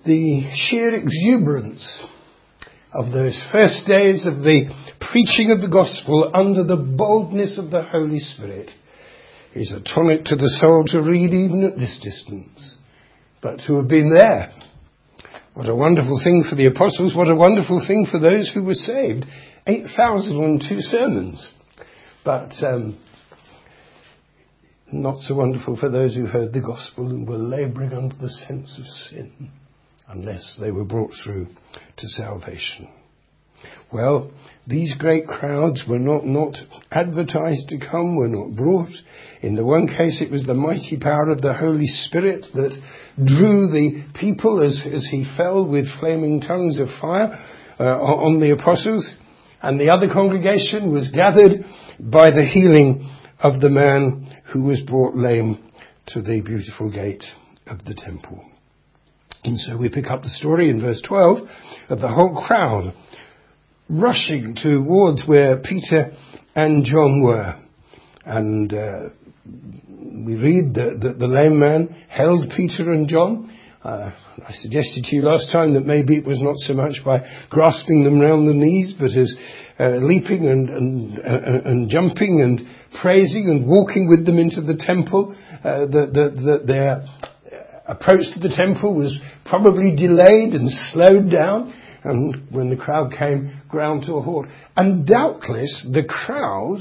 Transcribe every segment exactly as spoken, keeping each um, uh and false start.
the sheer exuberance of those first days of the preaching of the gospel under the boldness of the Holy Spirit is a tonic to the soul to read even at this distance, but to have been there. What a wonderful thing for the apostles, what a wonderful thing for those who were saved. eight thousand on two sermons. But um, not so wonderful for those who heard the gospel and were labouring under the sense of sin, unless they were brought through to salvation. Well, these great crowds were not, not advertised to come, were not brought. In the one case, it was the mighty power of the Holy Spirit that drew the people as, as he fell with flaming tongues of fire uh, on the apostles. And the other congregation was gathered by the healing of the man who was brought lame to the beautiful gate of the temple. And so we pick up the story in verse twelve of the whole crowd rushing towards where Peter and John were. And uh, we read that the, the lame man held Peter and John. Uh, I suggested to you last time that maybe it was not so much by grasping them round the knees, but as uh, leaping and, and, uh, and jumping and praising and walking with them into the temple. Uh, that, that, that their approach to the temple was probably delayed and slowed down. And when the crowd came, ground to a halt. And doubtless the crowd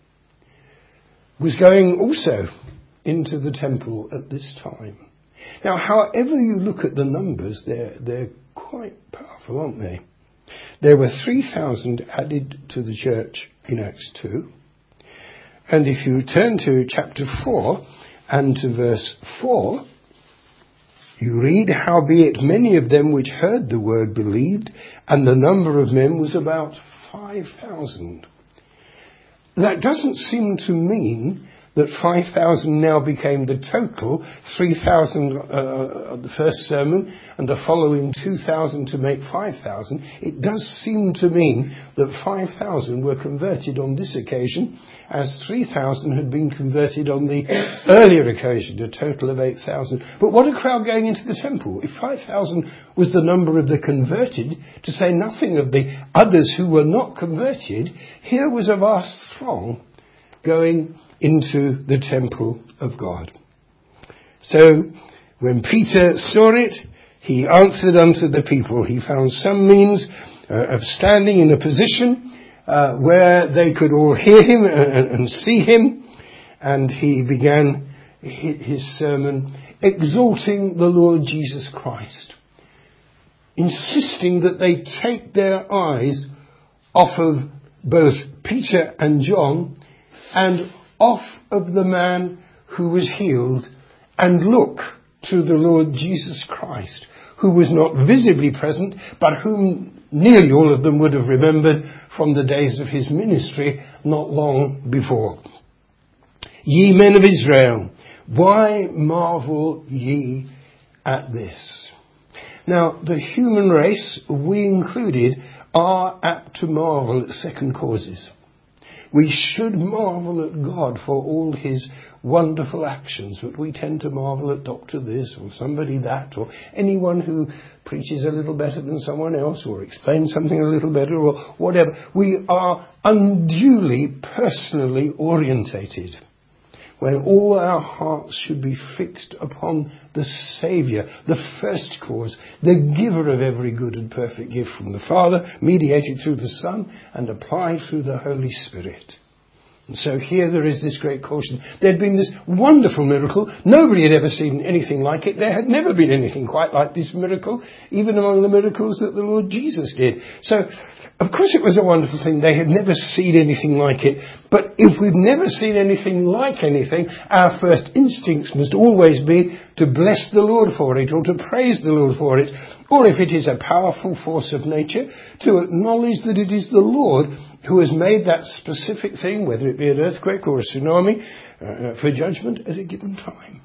was going also into the temple at this time. Now, however you look at the numbers, they're, they're quite powerful, aren't they? There were three thousand added to the church in Acts two. And if you turn to chapter four and to verse four, you read, howbeit many of them which heard the word believed, and the number of men was about five thousand. That doesn't seem to mean that five thousand now became the total, three thousand uh, the first sermon, and the following two thousand to make five thousand. It does seem to mean that five thousand were converted on this occasion, as three thousand had been converted on the earlier occasion, a total of eight thousand. But what a crowd going into the temple. If five thousand was the number of the converted, to say nothing of the others who were not converted, here was a vast throng going into the temple of God. So when Peter saw it, he answered unto the people. He found some means uh, of standing in a position uh, where they could all hear him and, and see him. And he began his sermon exalting the Lord Jesus Christ, insisting that they take their eyes off of both Peter and John and off of the man who was healed and look to the Lord Jesus Christ, who was not visibly present, but whom nearly all of them would have remembered from the days of his ministry not long before. Ye men of Israel, why marvel ye at this? Now, the human race, we included, are apt to marvel at second causes. We should marvel at God for all his wonderful actions, but we tend to marvel at Doctor this or somebody that, or anyone who preaches a little better than someone else or explains something a little better or whatever. We are unduly personally orientated, when all our hearts should be fixed upon the Saviour, the first cause, the giver of every good and perfect gift from the Father, mediated through the Son and applied through the Holy Spirit. And so here there is this great caution. There had been this wonderful miracle. Nobody had ever seen anything like it. There had never been anything quite like this miracle, even among the miracles that the Lord Jesus did. So, of course it was a wonderful thing. They had never seen anything like it. But if we've never seen anything like anything, our first instincts must always be to bless the Lord for it, or to praise the Lord for it. Or if it is a powerful force of nature, to acknowledge that it is the Lord who has made that specific thing, whether it be an earthquake or a tsunami, uh, for judgment at a given time.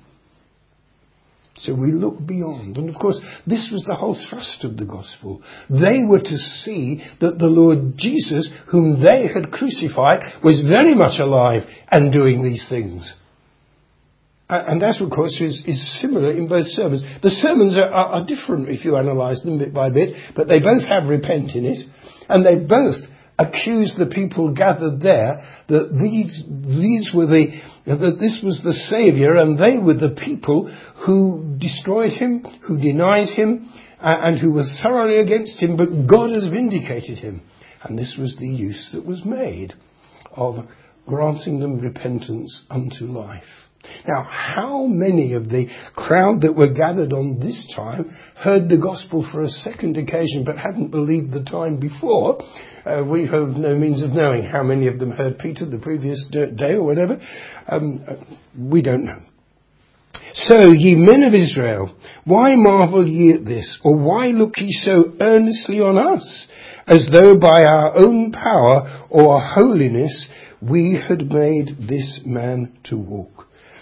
So we look beyond. And of course, this was the whole thrust of the gospel. They were to see that the Lord Jesus, whom they had crucified, was very much alive and doing these things. And that, of course, is, is similar in both sermons. The sermons are, are, are different if you analyse them bit by bit, but they both have repent in it, and they both accuse the people gathered there that these these were the that this was the Saviour, and they were the people who destroyed him, who denied him, uh, and who were thoroughly against him. But God has vindicated him, and this was the use that was made of granting them repentance unto life. Now, how many of the crowd that were gathered on this time heard the gospel for a second occasion but hadn't believed the time before? Uh, we have no means of knowing how many of them heard Peter the previous day or whatever. Um, we don't know. So, ye men of Israel, why marvel ye at this? Or why look ye so earnestly on us, as though by our own power or holiness we had made this man to walk?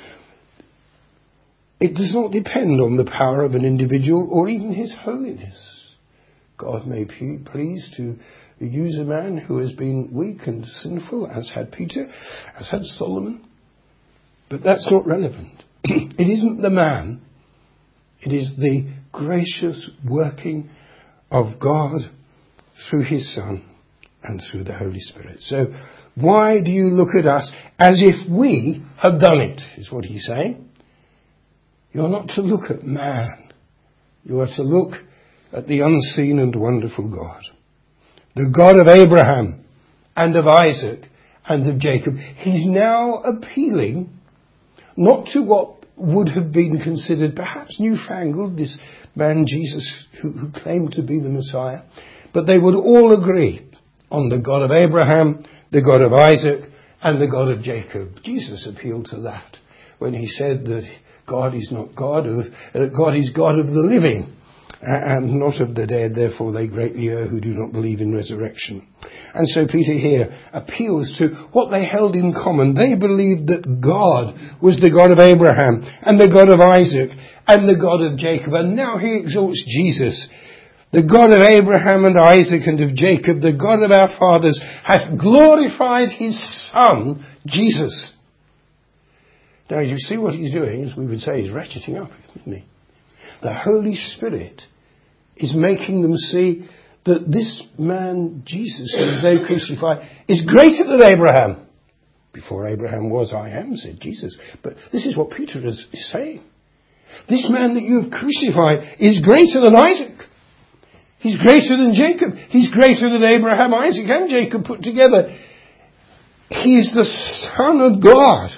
It does not depend on the power of an individual or even his holiness. God may be pleased to use a man who has been weak and sinful, as had Peter, as had Solomon. But that's not relevant. It isn't the man. It is the gracious working of God through his Son and through the Holy Spirit. So why do you look at us as if we have done it, is what he's saying. You're not to look at man. You are to look at the unseen and wonderful God. The God of Abraham and of Isaac and of Jacob. He's now appealing not to what would have been considered perhaps newfangled, this man Jesus who, who claimed to be the Messiah, but they would all agree on the God of Abraham, the God of Isaac and the God of Jacob. Jesus appealed to that when he said that God is not God, of, uh, God is God of the living and not of the dead, therefore they greatly err who do not believe in resurrection. And so Peter here appeals to what they held in common. They believed that God was the God of Abraham and the God of Isaac and the God of Jacob. And now he exalts Jesus. The God of Abraham and Isaac and of Jacob, the God of our fathers, hath glorified his Son, Jesus. Now you see what he's doing, as we would say, he's ratcheting up, isn't he? The Holy Spirit is making them see that this man, Jesus, whom they crucified, is greater than Abraham. Before Abraham was, I am, said Jesus. But this is what Peter is, is saying. This man that you have crucified is greater than Isaac. He's greater than Jacob. He's greater than Abraham, Isaac and Jacob put together. He is the Son of God.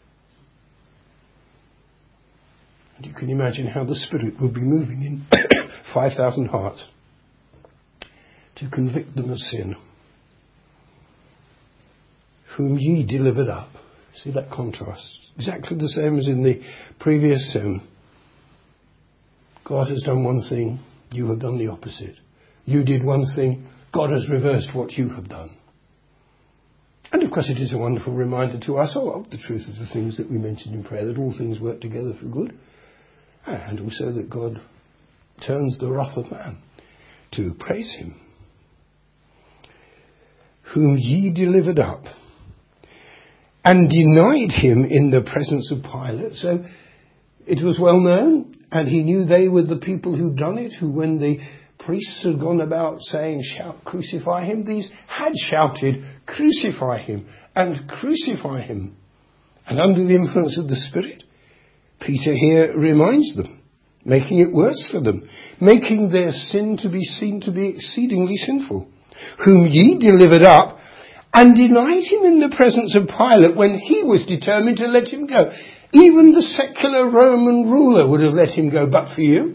And you can imagine how the Spirit will be moving in five thousand hearts to convict them of sin. Whom ye delivered up. See that contrast? Exactly the same as in the previous sermon. God has done one thing, you have done the opposite. You did one thing, God has reversed what you have done. And of course it is a wonderful reminder to us of the truth of the things that we mentioned in prayer, that all things work together for good. And also that God turns the wrath of man to praise him. Whom ye delivered up and denied him in the presence of Pilate. So it was well known, and he knew they were the people who'd done it, who when the priests had gone about saying, shout, crucify him, these had shouted, crucify him and crucify him. And under the influence of the Spirit, Peter here reminds them, making it worse for them, making their sin to be seen to be exceedingly sinful. Whom ye delivered up and denied him in the presence of Pilate when he was determined to let him go. Even the secular Roman ruler would have let him go but for you.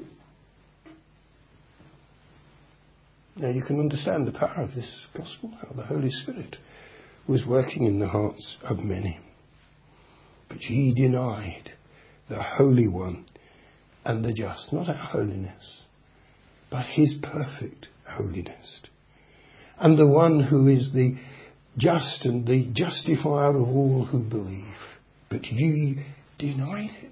Now you can understand the power of this gospel, how the Holy Spirit was working in the hearts of many. But ye denied the Holy One and the just, not our holiness, but his perfect holiness. And the one who is the just and the justifier of all who believe. But ye denied him.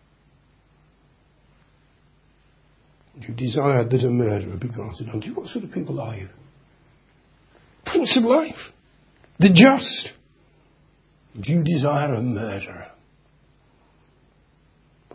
You desired that a murderer be granted unto you. What sort of people are you? Prince of life, the just. You desire a murderer.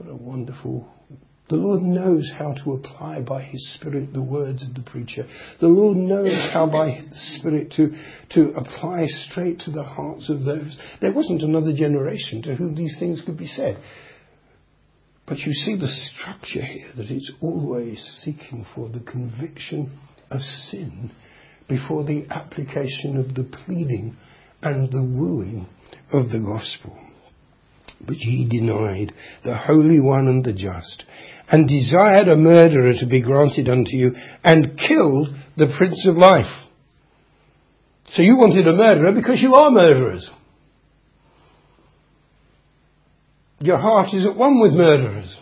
What a wonderful... The Lord knows how to apply by His Spirit the words of the preacher. The Lord knows how by His Spirit to, to apply straight to the hearts of those. There wasn't another generation to whom these things could be said. But you see the structure here, that it's always seeking for the conviction of sin before the application of the pleading and the wooing of the gospel. But ye denied the Holy One and the Just, and desired a murderer to be granted unto you, and killed the Prince of Life. So you wanted a murderer because you are murderers. Your heart is at one with murderers.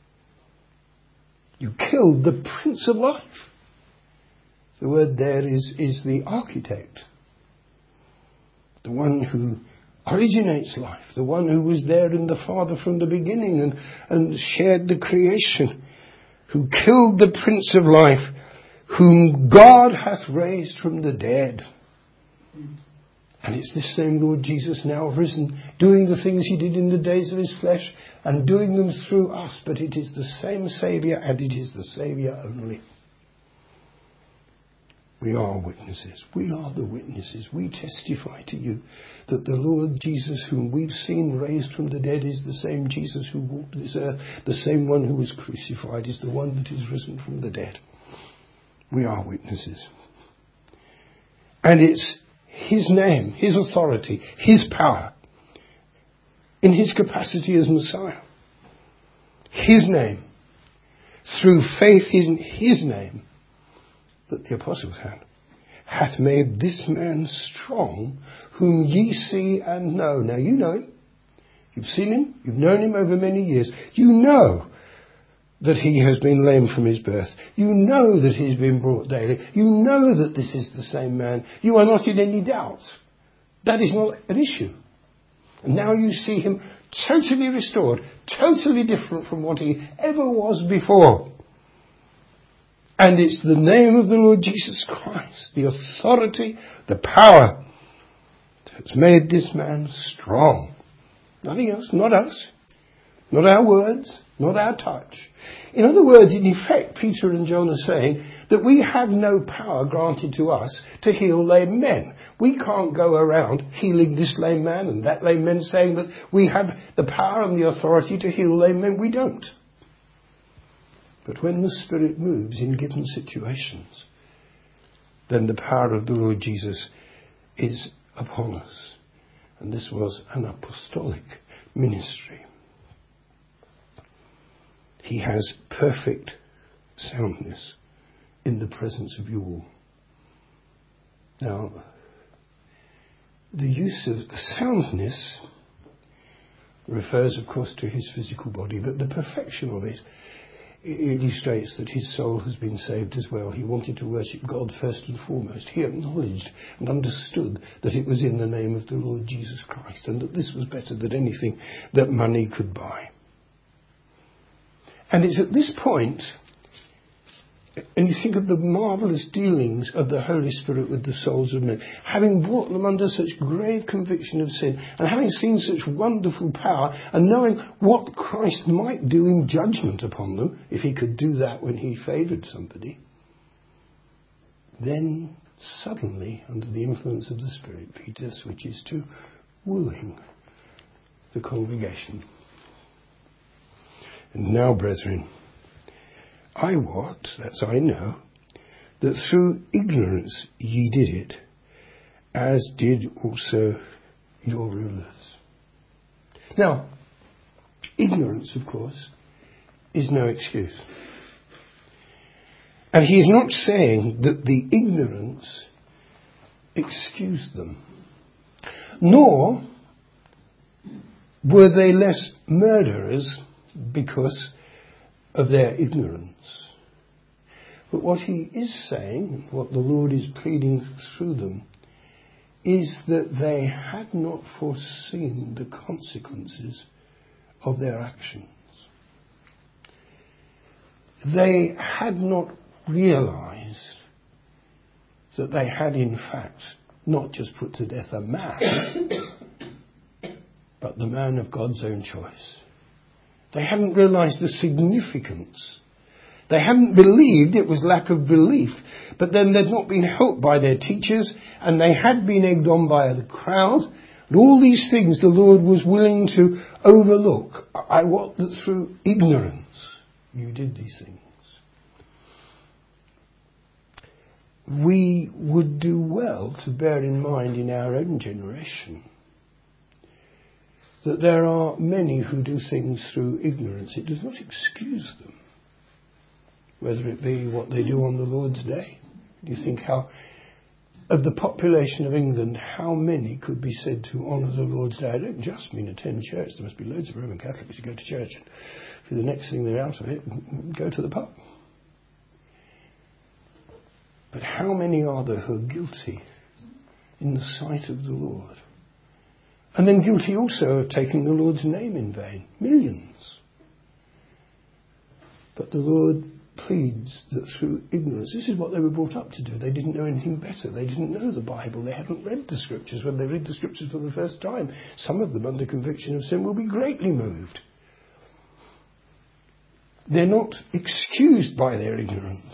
You killed the Prince of Life. The word there is, is the architect. The one who originates life, the one who was there in the Father from the beginning and, and shared the creation, who killed the Prince of Life, whom God hath raised from the dead. And it's this same Lord Jesus now risen, doing the things He did in the days of His flesh and doing them through us, but it is the same Saviour, and it is the Saviour only. We are witnesses. We are the witnesses. We testify to you that the Lord Jesus, whom we've seen raised from the dead, is the same Jesus who walked this earth. The same one who was crucified is the one that is risen from the dead. We are witnesses. And it's His name, His authority, His power, in His capacity as Messiah. His name, through faith in His name, that the apostles had, hath made this man strong, whom ye see and know. Now you know him. You've seen him. You've known him over many years. You know that he has been lame from his birth. You know that he's been brought daily. You know that this is the same man. You are not in any doubt. That is not an issue. And now you see him totally restored, totally different from what he ever was before. And it's the name of the Lord Jesus Christ, the authority, the power, that's made this man strong. Nothing else, not us, not our words, not our touch. In other words, in effect, Peter and John are saying that we have no power granted to us to heal lame men. We can't go around healing this lame man and that lame man, saying that we have the power and the authority to heal lame men. We don't. But when the Spirit moves in given situations, then the power of the Lord Jesus is upon us. And this was an apostolic ministry. He has perfect soundness in the presence of you all. Now, the use of the soundness refers, of course, to his physical body, but the perfection of it illustrates that his soul has been saved as well. He wanted to worship God first and foremost. He acknowledged and understood that it was in the name of the Lord Jesus Christ, and that this was better than anything that money could buy. And it's at this point, and you think of the marvellous dealings of the Holy Spirit with the souls of men, having brought them under such grave conviction of sin, and having seen such wonderful power, and knowing what Christ might do in judgment upon them, if he could do that when he favoured somebody, then suddenly, under the influence of the Spirit, Peter switches to wooing the congregation. And now, brethren, I wot, that's I know, that through ignorance ye did it, as did also your rulers. Now, ignorance, of course, is no excuse. And he is not saying that the ignorance excused them, nor were they less murderers because of their ignorance. But what he is saying, what the Lord is pleading through them, is that they had not foreseen the consequences of their actions. They had not realized that they had in fact not just put to death a man, but the man of God's own choice. They hadn't realised the significance. They hadn't believed, it was lack of belief. But then they'd not been helped by their teachers, and they had been egged on by the crowd. And all these things the Lord was willing to overlook. I want that through ignorance you did these things. We would do well to bear in mind in our own generation that there are many who do things through ignorance. It does not excuse them, whether it be what they do on the Lord's Day. You think how, of the population of England, how many could be said to honour the Lord's Day? I don't just mean attend church. There must be loads of Roman Catholics who go to church and for the next thing they're out of it, go to the pub. But how many are there who are guilty in the sight of the Lord? And then guilty also of taking the Lord's name in vain. Millions. But the Lord pleads that through ignorance, this is what they were brought up to do. They didn't know anything better. They didn't know the Bible. They hadn't read the Scriptures. When they read the Scriptures for the first time, some of them under conviction of sin will be greatly moved. They're not excused by their ignorance.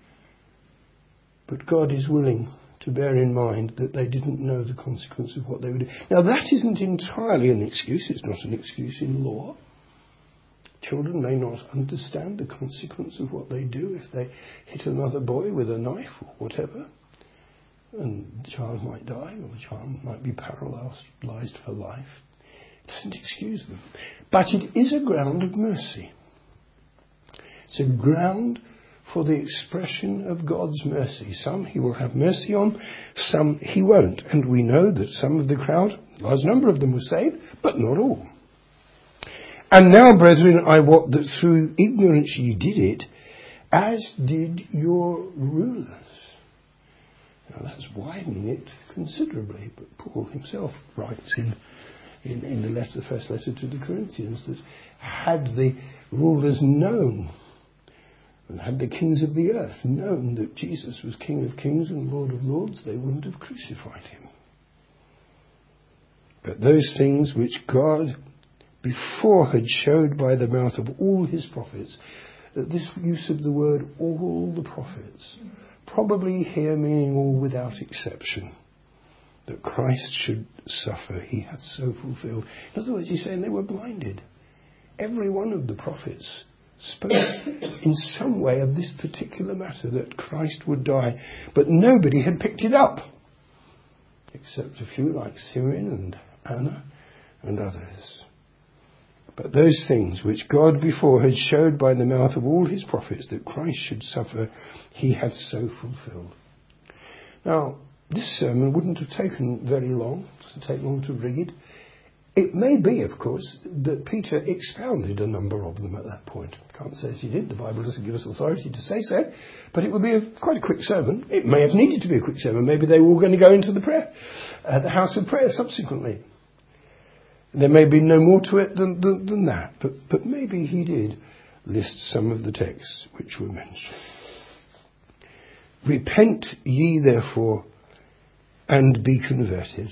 But God is willing to bear in mind that they didn't know the consequence of what they were doing. Now that isn't entirely an excuse. It's not an excuse in law. Children may not understand the consequence of what they do if they hit another boy with a knife or whatever. And the child might die, or the child might be paralysed for life. It doesn't excuse them. But it is a ground of mercy. It's a ground for the expression of God's mercy. Some he will have mercy on, some he won't. And we know that some of the crowd, a large number of them were saved, but not all. And now, brethren, I wot that through ignorance ye did it, as did your rulers. Now that's widening it considerably, but Paul himself writes in, in, in the letter, the first letter to the Corinthians, that had the rulers known, and had the kings of the earth known that Jesus was King of kings and Lord of lords, they wouldn't have crucified him. But those things which God before had showed by the mouth of all his prophets, that this use of the word all the prophets, probably here meaning all without exception, that Christ should suffer, he hath so fulfilled. In other words, he's saying they were blinded. Every one of the prophets spoke in some way of this particular matter, that Christ would die, but nobody had picked it up, except a few like Simeon and Anna and others. But those things which God before had showed by the mouth of all his prophets, that Christ should suffer, he hath so fulfilled. Now, this sermon wouldn't have taken very long, it would take long to read. It may be, of course, that Peter expounded a number of them at that point. I can't say as he did. The Bible doesn't give us authority to say so. But it would be a, quite a quick sermon. It may have needed to be a quick sermon. Maybe they were all going to go into the prayer, uh, the house of prayer subsequently. There may be no more to it than, than, than that. But, but maybe he did list some of the texts which were mentioned. Repent ye therefore and be converted.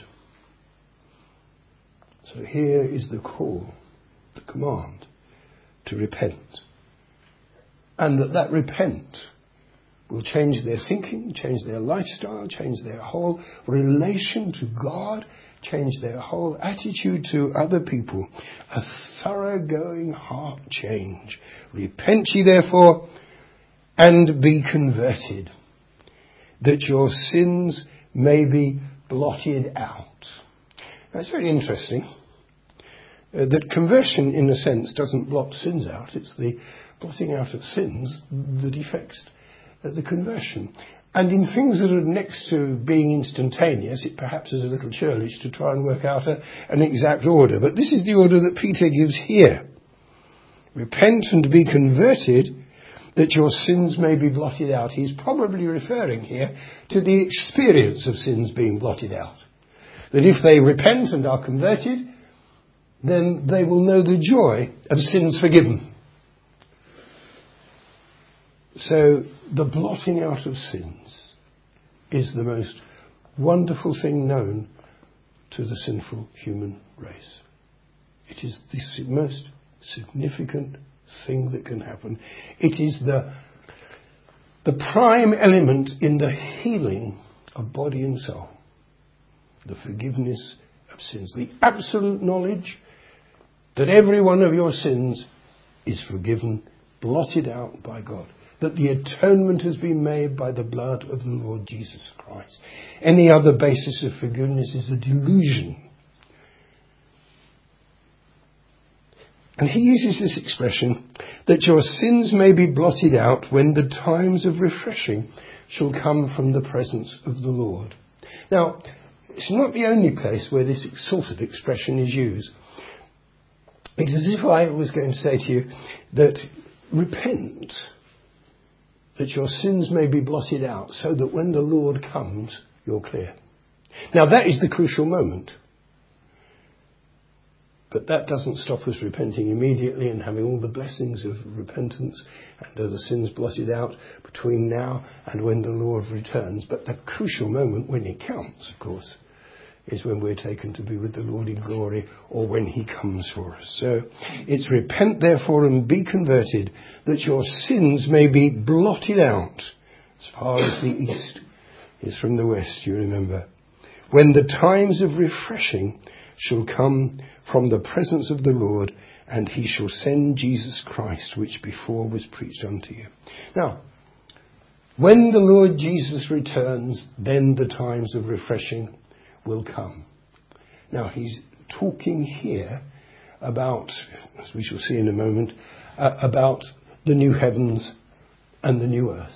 So here is the call, the command, to repent. And that that repent will change their thinking, change their lifestyle, change their whole relation to God, change their whole attitude to other people. A thoroughgoing heart change. Repent ye therefore and be converted, that your sins may be blotted out. Now, it's very interesting uh, that conversion, in a sense, doesn't blot sins out. It's the blotting out of sins that effects uh, the conversion. And in things that are next to being instantaneous, it perhaps is a little churlish to try and work out a, an exact order. But this is the order that Peter gives here. Repent and be converted, that your sins may be blotted out. He's probably referring here to the experience of sins being blotted out. That if they repent and are converted, then they will know the joy of sins forgiven. So the blotting out of sins is the most wonderful thing known to the sinful human race. It is the most significant thing that can happen. It is the, the prime element in the healing of body and soul. The forgiveness of sins. The absolute knowledge that every one of your sins is forgiven, blotted out by God. That the atonement has been made by the blood of the Lord Jesus Christ. Any other basis of forgiveness is a delusion. And he uses this expression, that your sins may be blotted out when the times of refreshing shall come from the presence of the Lord. Now, it's not the only place where this sort of expression is used. It's as if I was going to say to you that repent, that your sins may be blotted out, so that when the Lord comes, you're clear. Now that is the crucial moment. But that doesn't stop us repenting immediately and having all the blessings of repentance and of the sins blotted out between now and when the Lord returns. But the crucial moment when it counts, of course, is when we're taken to be with the Lord in glory, or when he comes for us. So it's repent therefore and be converted, that your sins may be blotted out as far as the east is from the west, you remember. When the times of refreshing shall come from the presence of the Lord, and he shall send Jesus Christ, which before was preached unto you. Now, when the Lord Jesus returns, then the times of refreshing will come. Now, he's talking here about, as we shall see in a moment, uh, about the new heavens and the new earth.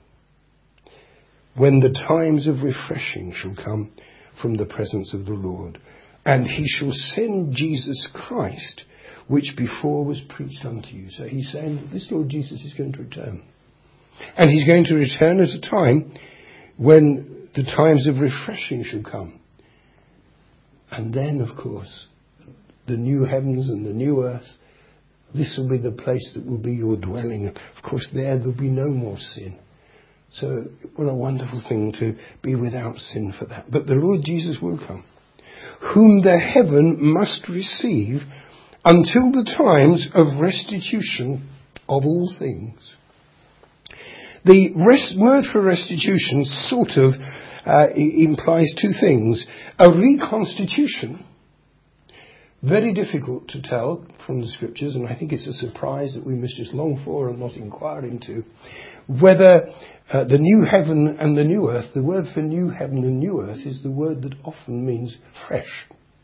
When the times of refreshing shall come from the presence of the Lord, and he shall send Jesus Christ, which before was preached unto you. So he's saying this Lord Jesus is going to return. And he's going to return at a time when the times of refreshing shall come. And then, of course, the new heavens and the new earth, this will be the place that will be your dwelling. Of course, there there'll be no more sin. So what a wonderful thing to be without sin for that. But the Lord Jesus will come, whom the heaven must receive until the times of restitution of all things. The rest, word for restitution sort of uh, implies two things. A reconstitution, very difficult to tell from the scriptures, and I think it's a surprise that we must just long for and not inquire into, whether uh, the new heaven and the new earth, the word for new heaven and new earth is the word that often means fresh.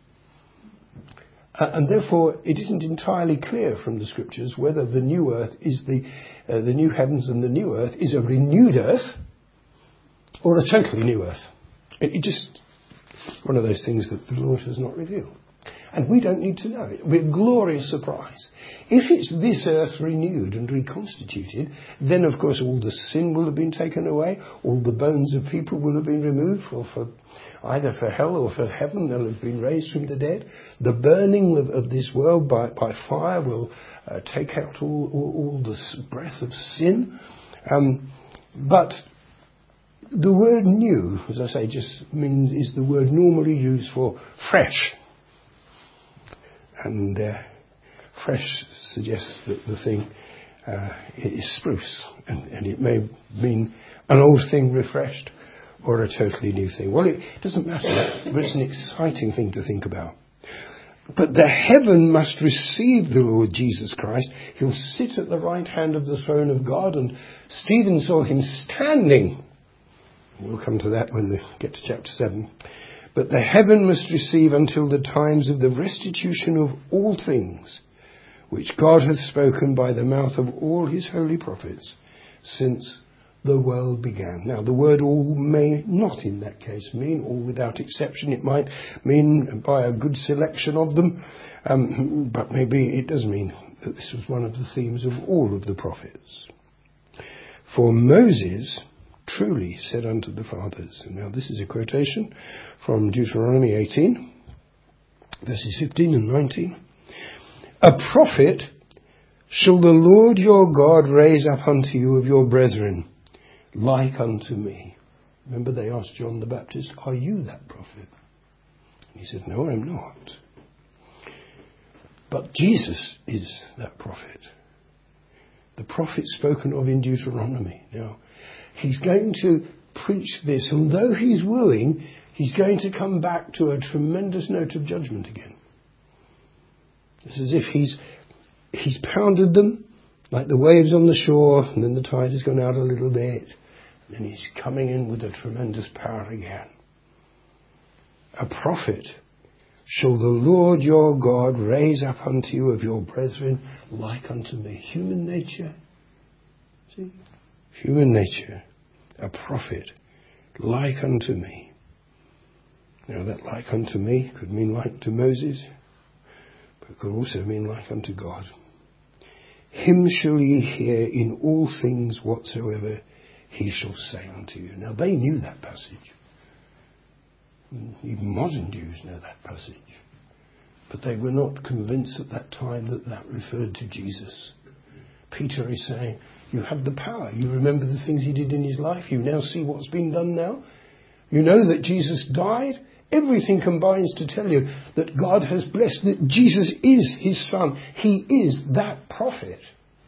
Uh, and therefore it isn't entirely clear from the scriptures whether the new earth is the, uh, the new heavens and the new earth is a renewed earth or a totally new earth. It, it just, one of those things that the Lord has not revealed. And we don't need to know it. It'll be a glorious surprise. If it's this earth renewed and reconstituted, then of course all the sin will have been taken away, all the bones of people will have been removed, for, for either for hell or for heaven. They'll have been raised from the dead. The burning of, of this world by, by fire will uh, take out all, all, all the breath of sin. Um, but the word new, as I say, just means is the word normally used for fresh. And uh, fresh suggests that the thing uh, is spruce. And, and it may mean an old thing refreshed or a totally new thing. Well, it doesn't matter, but it's an exciting thing to think about. But the heaven must receive the Lord Jesus Christ. He'll sit at the right hand of the throne of God, and Stephen saw him standing. We'll come to that when we get to chapter seven. But the heaven must receive until the times of the restitution of all things, which God hath spoken by the mouth of all his holy prophets, since the world began. Now, the word all may not in that case mean all without exception. It might mean by a good selection of them, um, but maybe it does mean that this was one of the themes of all of the prophets. For Moses truly said unto the fathers. And now this is a quotation from Deuteronomy eighteen, verses fifteen and nineteen. A prophet shall the Lord your God raise up unto you of your brethren, like unto me. Remember they asked John the Baptist, are you that prophet? And he said, no, I'm not. But Jesus is that prophet. The prophet spoken of in Deuteronomy. Now, he's going to preach this. Although he's wooing, he's going to come back to a tremendous note of judgment again. It's as if he's he's pounded them like the waves on the shore, and then the tide has gone out a little bit. And then he's coming in with a tremendous power again. A prophet shall the Lord your God raise up unto you of your brethren like unto me. Human nature. See? Human nature. A prophet like unto me. Now that like unto me could mean like to Moses, but it could also mean like unto God. Him shall ye hear in all things whatsoever he shall say unto you. Now they knew that passage. Even modern Jews know that passage. But they were not convinced at that time that that referred to Jesus. Peter is saying, you have the power. You remember the things he did in his life. You now see what's been done now. You know that Jesus died. Everything combines to tell you that God has blessed, that Jesus is his son. He is that prophet.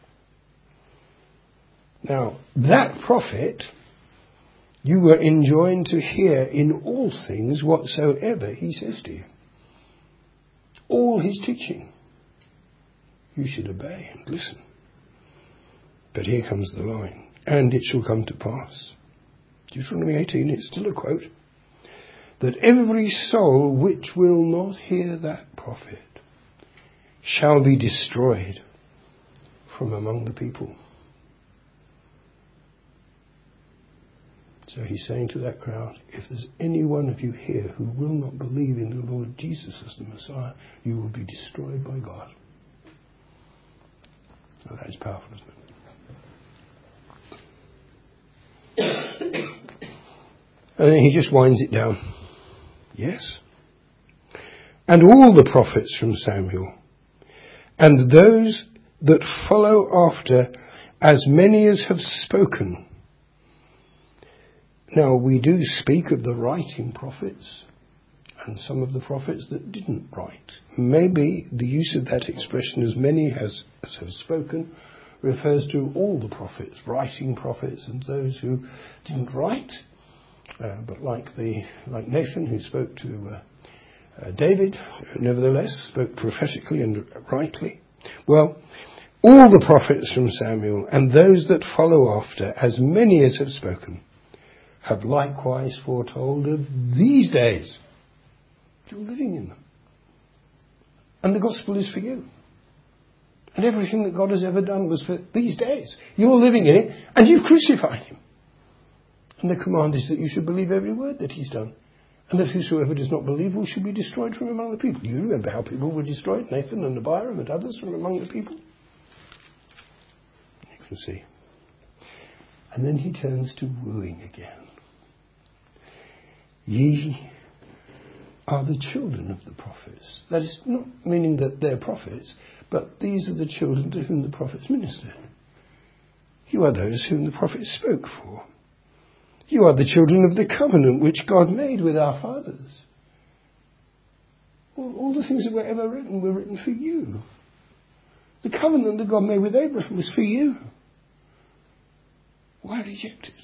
Now, that prophet you were enjoined to hear in all things whatsoever he says to you. All his teaching. You should obey and listen. But here comes the line. And it shall come to pass. Deuteronomy eighteen, it's still a quote. That every soul which will not hear that prophet shall be destroyed from among the people. So he's saying to that crowd, if there's any one of you here who will not believe in the Lord Jesus as the Messiah, you will be destroyed by God. Now that is powerful, isn't it? And then he just winds it down. Yes. And all the prophets from Samuel, and those that follow after, as many as have spoken. Now, we do speak of the writing prophets and some of the prophets that didn't write. Maybe the use of that expression, as many as, as have spoken, refers to all the prophets, writing prophets, and those who didn't write, uh, but like the like Nathan, who spoke to uh, uh, David, nevertheless spoke prophetically and rightly. Well, all the prophets from Samuel and those that follow after, as many as have spoken, have likewise foretold of these days. You're living in them. And the gospel is for you. And everything that God has ever done was for these days. You're living in it, and you've crucified him. And the command is that you should believe every word that he's done. And that whosoever does not believe will should be destroyed from among the people. You remember how people were destroyed, Nathan and Abiram and others from among the people. You can see. And then he turns to wooing again. Ye are the children of the prophets. That is not meaning that they're prophets, but these are the children to whom the prophets ministered. You are those whom the prophets spoke for. You are the children of the covenant which God made with our fathers. All, all the things that were ever written were written for you. The covenant that God made with Abraham was for you. Why reject it?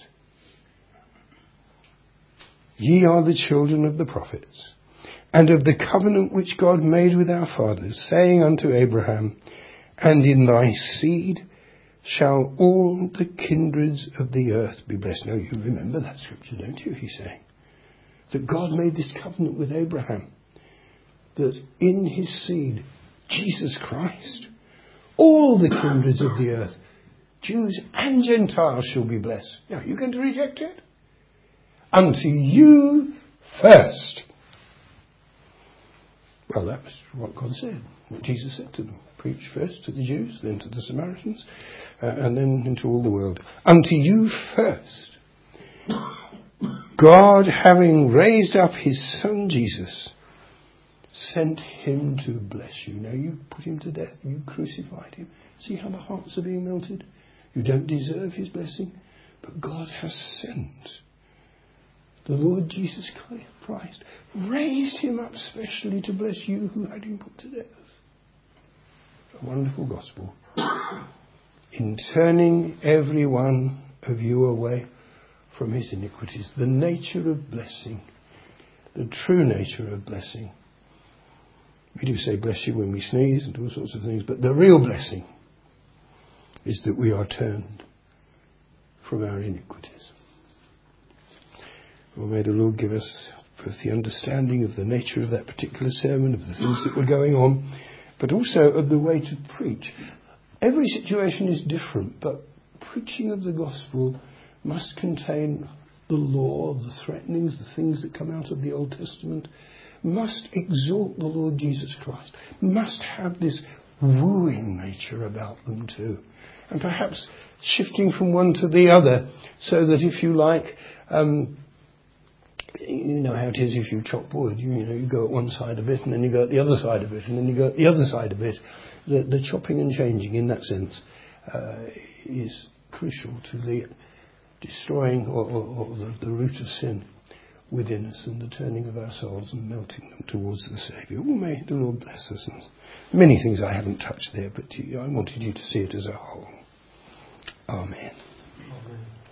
Ye are the children of the prophets, and of the covenant which God made with our fathers, saying unto Abraham, and in thy seed shall all the kindreds of the earth be blessed. Now you remember that scripture, don't you? He's saying that God made this covenant with Abraham, that in his seed, Jesus Christ, all the kindreds of the earth, Jews and Gentiles, shall be blessed. Now, are you going to reject it? Unto you first. Well, that was what God said, what Jesus said to them. Preach first to the Jews, then to the Samaritans, uh, and then into all the world. Unto you first. God, having raised up his Son Jesus, sent him to bless you. Now you put him to death, you crucified him. See how the hearts are being melted? You don't deserve his blessing, but God has sent the Lord Jesus Christ, raised him up specially to bless you who had him put to death. a wonderful gospel in turning every one of you away from his iniquities. The nature of blessing, the true nature of blessing. We do say bless you when we sneeze and all sorts of things, but the real blessing is that we are turned from our iniquities. Well, may the Lord give us both the understanding of the nature of that particular sermon, of the things that were going on, but also of the way to preach. Every situation is different, but preaching of the gospel must contain the law, the threatenings, the things that come out of the Old Testament, must exalt the Lord Jesus Christ, must have this wooing nature about them too. And perhaps shifting from one to the other, so that if you like, um, you know how it is if you chop wood, you, you know, you go at one side of it and then you go at the other side of it and then you go at the other side of it. The, the chopping and changing in that sense uh, is crucial to the destroying or, or, or the, the root of sin within us and the turning of our souls and melting them towards the Saviour. Oh, may the Lord bless us. And many things I haven't touched there, but I wanted you to see it as a whole. Amen. Amen.